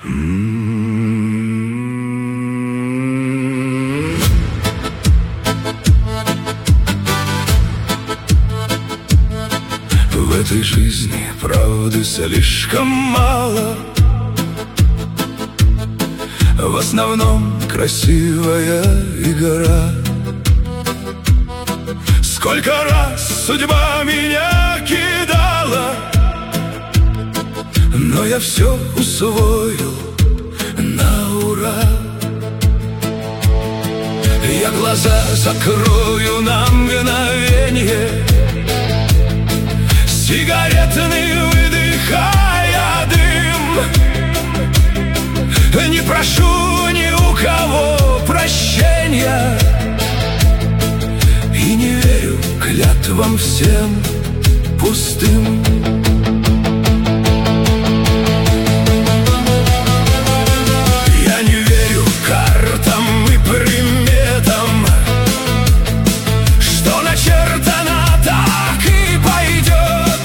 В этой жизни правды слишком мало. В основном красивая игра. Сколько раз судьба меня кидала, но я все усвоил на ура. Я глаза закрою на мгновенье, сигаретный выдыхая дым. Не прошу ни у кого прощения и не верю клятвам всем пустым. Я не верю картам и приметам, что начертано так и пойдет.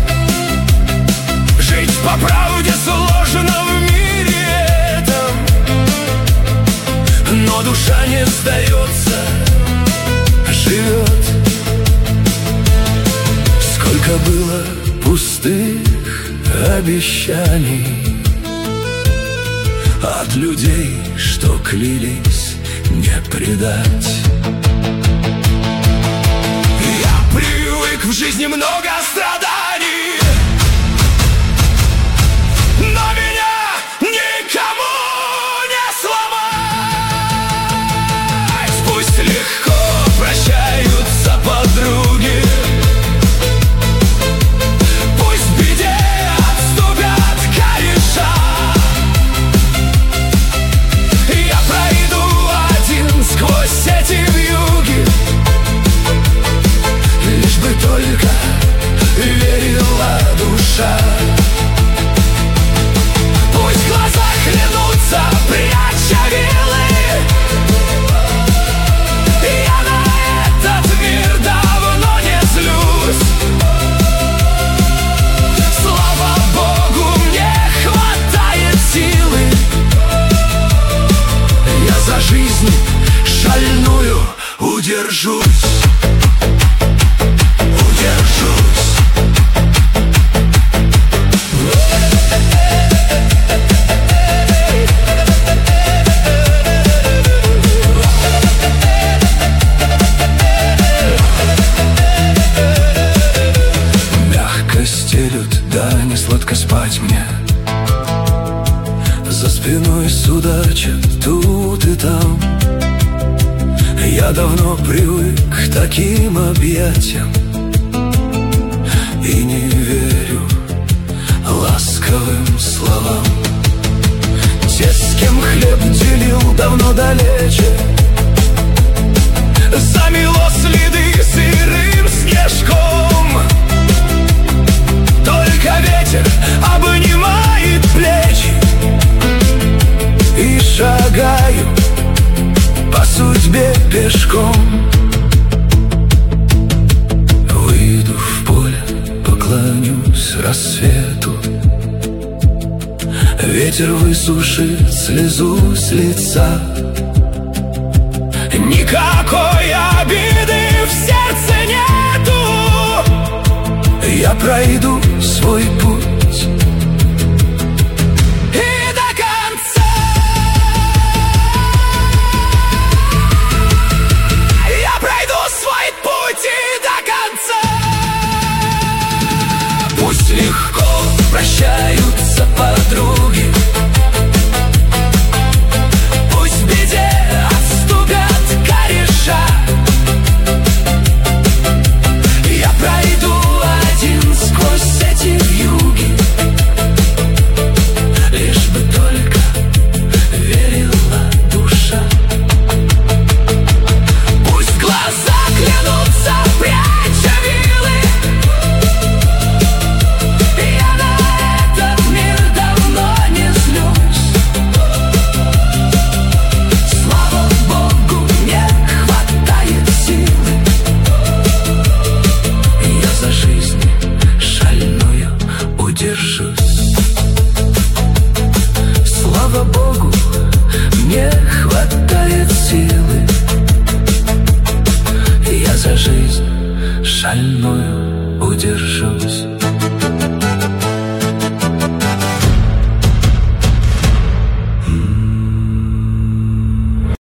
Жить по правде сложно в мире этом, но душа не сдается, живет. Сколько было пустых обещаний от людей, что клялись не предать. Я привык в жизни много страданий, но меня никому не сломать. Пусть легко прощаются подруги, пусть в беде отступят кореша. Я пройду один сквозь эти вьюги, лишь бы только верила душа. Пусть глаза клянутся, пряча вилы, я на этот мир давно не злюсь. Слава Богу, мне хватает силы. Я за жизнь шальную удержусь. Мягко стелют, да не сладко спать мне. За спиной судачат тут и там. Я давно привык к таким объятиям и не верю ласковым словам. Те, с кем хлеб делил давно далече, замело следы сырым снежком. Только ветер обнимает плечи, и шагаю по судьбе пешком. Выйду в поле, поклонюсь рассвету. Ветер высушит слезу с лица. Никакой обиды в сердце нету. Я пройду свой путь легко прощаются подруги, пусть в беде отступят кореша. Я пройду один сквозь эти вьюги, шальную удержусь.